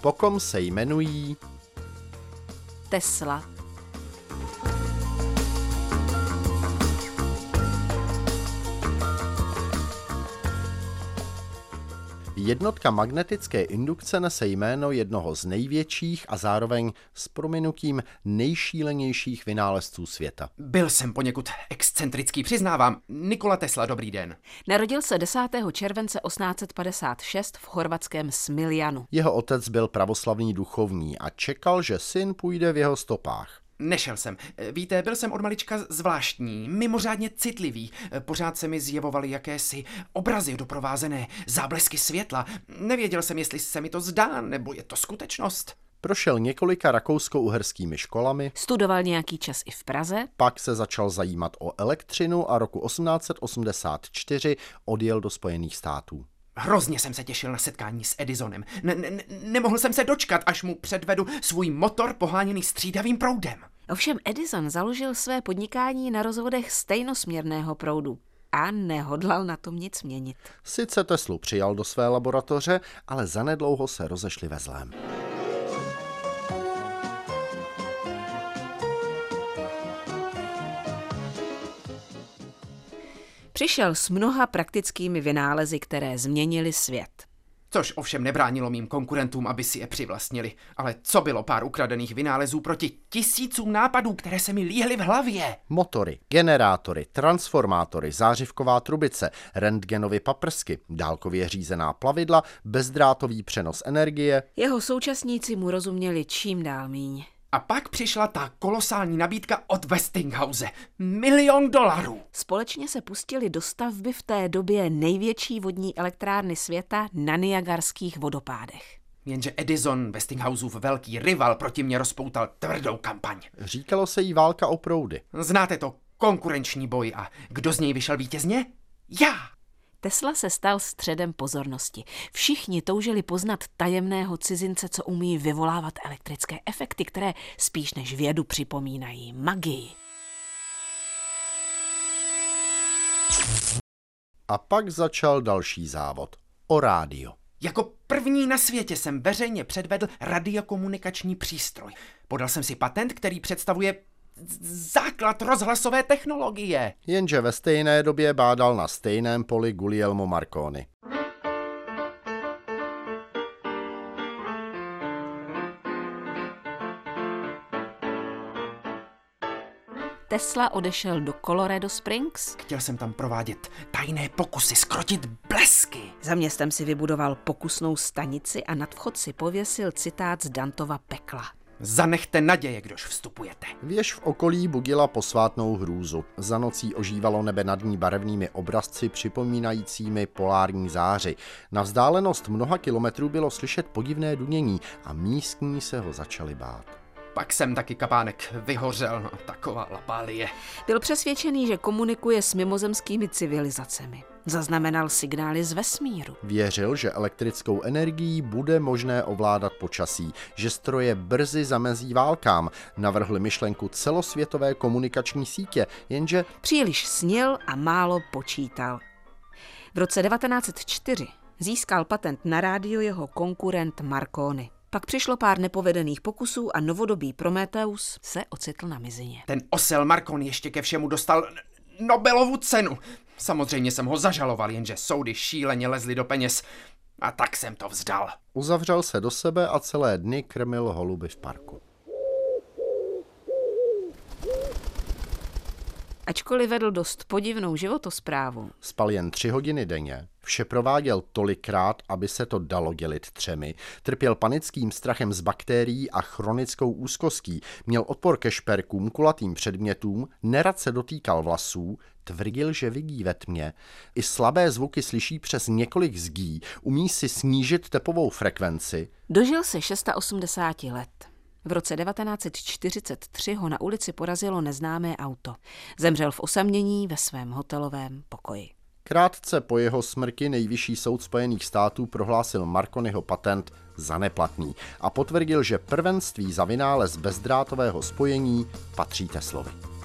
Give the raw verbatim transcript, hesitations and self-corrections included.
po kom se jmenují Tesla. Jednotka magnetické indukce nese jméno jednoho z největších a zároveň s prominutím nejšílenějších vynálezců světa. Byl jsem poněkud excentrický, přiznávám. Nikola Tesla, dobrý den. Narodil se desátého července osmnáct set padesát šest v chorvatském Smiljanu. Jeho otec byl pravoslavný duchovní a čekal, že syn půjde v jeho stopách. Nešel jsem. Víte, byl jsem od malička zvláštní, mimořádně citlivý. Pořád se mi zjevovaly jakési obrazy doprovázené záblesky světla. Nevěděl jsem, jestli se mi to zdá, nebo je to skutečnost. Prošel několika rakousko-uherskými školami, Studoval nějaký čas i v Praze. pak se začal zajímat o elektřinu a roku osmnáct set osmdesát čtyři odjel do Spojených států. Hrozně jsem se těšil na setkání s Edisonem. Ne- ne- nemohl jsem se dočkat, až mu předvedu svůj motor poháněný střídavým proudem. Ovšem Edison založil své podnikání na rozvodech stejnosměrného proudu a nehodlal na tom nic měnit. Sice Teslu přijal do své laboratoře, ale zanedlouho se rozešli ve zlém. Přišel s mnoha praktickými vynálezy, které změnily svět. Což ovšem nebránilo mým konkurentům, aby si je přivlastnili. Ale co bylo pár ukradených vynálezů proti tisícům nápadů, které se mi líhly v hlavě? Motory, generátory, transformátory, zářivková trubice, rentgenovy paprsky, dálkově řízená plavidla, bezdrátový přenos energie. Jeho současníci mu rozuměli čím dál míň. A pak přišla ta kolosální nabídka od Westinghouse. Milion dolarů. Společně se pustili do stavby v té době největší vodní elektrárny světa na Niagarských vodopádech. Jenže Edison, Westinghouseův velký rival, proti mě rozpoutal tvrdou kampaň. Říkalo se jí válka o proudy. Znáte to, konkurenční boj, a kdo z něj vyšel vítězně? Já! Tesla se stal středem pozornosti. Všichni toužili poznat tajemného cizince, co umí vyvolávat elektrické efekty, které spíš než vědu připomínají magii. A pak začal další závod. O rádio. Jako první na světě jsem veřejně předvedl radiokomunikační přístroj. Podal jsem si patent, který představuje základ rozhlasové technologie. Jenže ve stejné době bádal na stejném poli Guglielmo Marconi. Tesla odešel do Colorado Springs. Chtěl jsem tam provádět tajné pokusy, skrotit blesky. Za městem si vybudoval pokusnou stanici a nad vchod si pověsil citát z Dantova Pekla. Zanechte naděje, kdož vstupujete. Věž v okolí budila posvátnou hrůzu. Za nocí ožívalo nebe nad ní barevnými obrazci připomínajícími polární záři. Na vzdálenost mnoha kilometrů bylo slyšet podivné dunění a místní se ho začali bát. Pak jsem taky kapánek vyhořel, no, taková lapálie. Byl přesvědčený, že komunikuje s mimozemskými civilizacemi. Zaznamenal signály z vesmíru. Věřil, že elektrickou energií bude možné ovládat počasí, že stroje brzy zamezí válkám. Navrhl myšlenku celosvětové komunikační sítě, jenže Příliš snil a málo počítal. V roce devatenáct set čtyři získal patent na rádio jeho konkurent Marconi. Pak přišlo pár nepovedených pokusů a novodobý Prometheus se ocitl na mizině. Ten osel Marconi ještě ke všemu dostal Nobelovu cenu. Samozřejmě jsem ho zažaloval, jenže soudy šíleně lezly do peněz. A tak jsem to vzdal. uzavřel se do sebe a celé dny krmil holuby v parku. Ačkoliv vedl dost podivnou životosprávu, Spal jen tři hodiny denně, vše prováděl tolikrát, aby se to dalo dělit třemi, trpěl panickým strachem z bakterií a chronickou úzkostí, měl odpor ke šperkům, kulatým předmětům, nerad se dotýkal vlasů, tvrdil, že vidí ve tmě, i slabé zvuky slyší přes několik zdí, umí si snížit tepovou frekvenci. dožil se osmdesáti šesti let. V roce devatenáct set čtyřicet tři ho na ulici porazilo neznámé auto. Zemřel v osamění ve svém hotelovém pokoji. Krátce po jeho smrti nejvyšší soud Spojených států prohlásil Marconiho patent za neplatný a potvrdil, že prvenství za vynález bezdrátového spojení patří Teslovi.